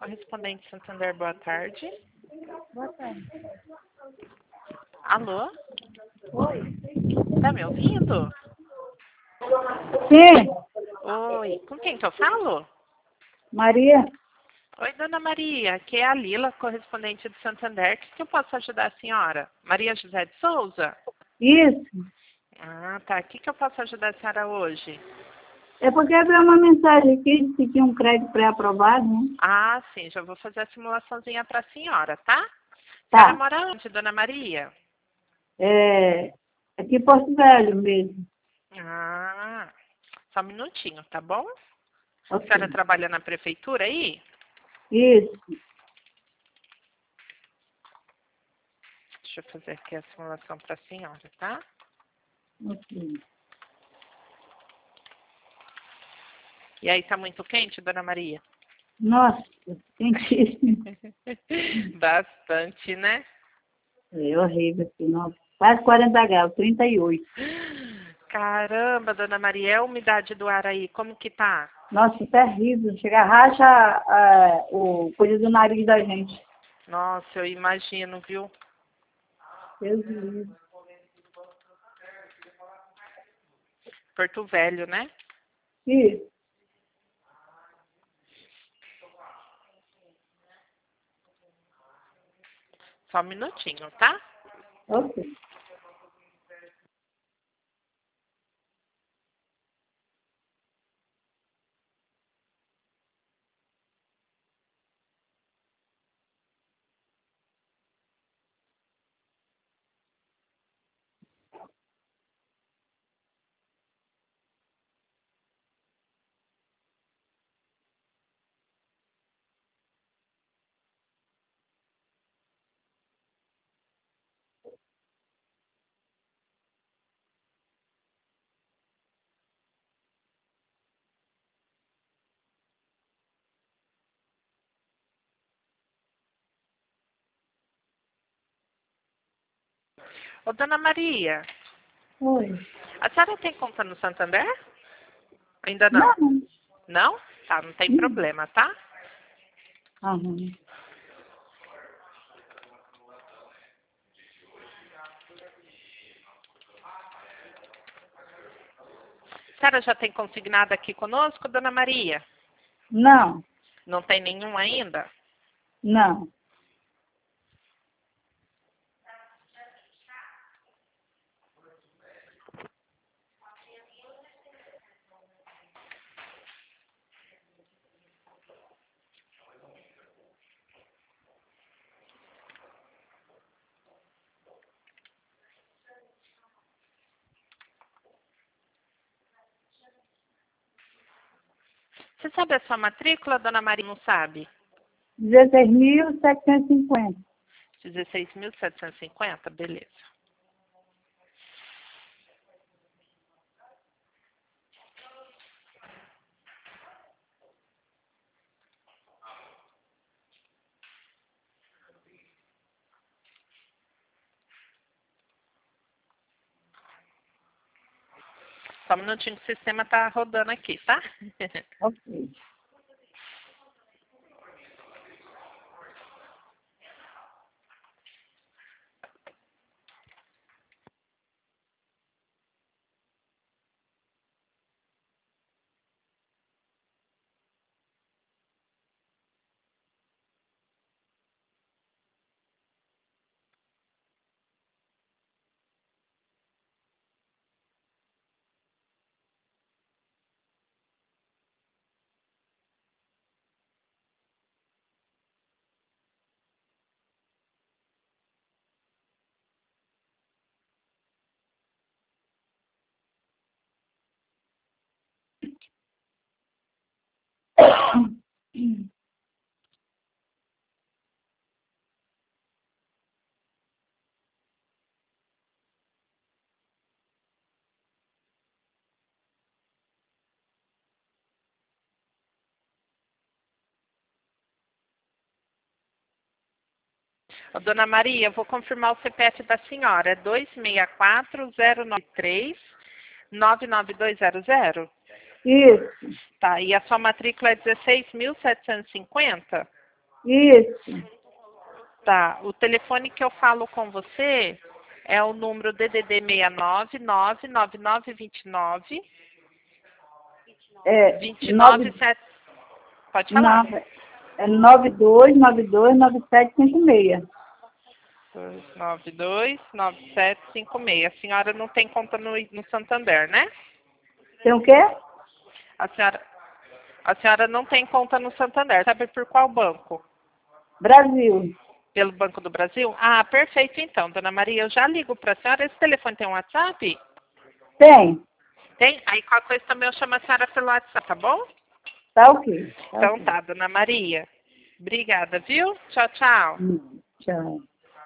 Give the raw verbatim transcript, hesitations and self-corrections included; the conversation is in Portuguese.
Correspondente Santander, boa tarde. Boa tarde. Alô? Oi. Tá me ouvindo? Sim, Oi, com quem que eu falo? Maria. Oi, dona Maria, aqui é a Lila, correspondente do Santander. O que que eu posso ajudar a senhora? Maria José de Souza? Isso. Ah, tá. O que que eu posso ajudar a senhora hoje? É porque abriu uma mensagem aqui de que tinha um crédito pré-aprovado, né? Ah, sim, já vou fazer a simulaçãozinha para a senhora, tá? A senhora Tá. mora onde, dona Maria? É, aqui em Porto Velho mesmo. Ah, só um minutinho, tá bom? A Ok. senhora trabalha na prefeitura aí? Isso. Deixa eu fazer aqui a simulação para a senhora, tá? Ok. E aí, tá muito quente, dona Maria? Nossa, quentíssimo. Bastante, né? É horrível aqui, nossa. Quase quarenta graus, trinta e oito. Caramba, dona Maria, é a umidade do ar aí, como que tá? Nossa, terrível. Chega, racha ah, o coisa do nariz da gente. Nossa, eu imagino, viu? Deus me livre. Porto Velho, né? Isso. Só um minutinho, tá? Ok. Ô, dona Maria, Oi. a senhora tem conta no Santander? Ainda não. Não. Não? Tá, não tem Hum. problema, tá? Aham. A senhora já tem consignado aqui conosco, dona Maria? Não. Não tem nenhum ainda? Não. Você sabe a sua matrícula, dona Maria? Não sabe? dezesseis mil setecentos e cinquenta. dezesseis mil setecentos e cinquenta? Beleza. Só um minutinho que o sistema tá rodando aqui, tá? Ok. Ô, dona Maria, eu vou confirmar o C P F da senhora. É dois seis quatro zero nove três nove nove dois zero zero? Isso. Tá, e a sua matrícula é dezesseis mil setecentos e cinquenta? Isso. Tá, o telefone que eu falo com você é o número D D D seis nove nove nove nove dois nove É, dois nove nove, sete. Pode falar. não, é nove dois nove dois nove sete cinco seis. dois nove dois nove sete cinco seis. A senhora não tem conta no, no Santander, né? Tem o quê? A senhora, a senhora não tem conta no Santander. Sabe por qual banco? Brasil. Pelo Banco do Brasil? Ah, perfeito então, dona Maria. Eu já ligo para a senhora. Esse telefone tem um WhatsApp? Tem. Tem? Aí qualquer coisa também eu chamo a senhora pelo WhatsApp, tá bom? Tá ok. Tá Então ok. tá, dona Maria. Obrigada, viu? Tchau, tchau. Hum, tchau.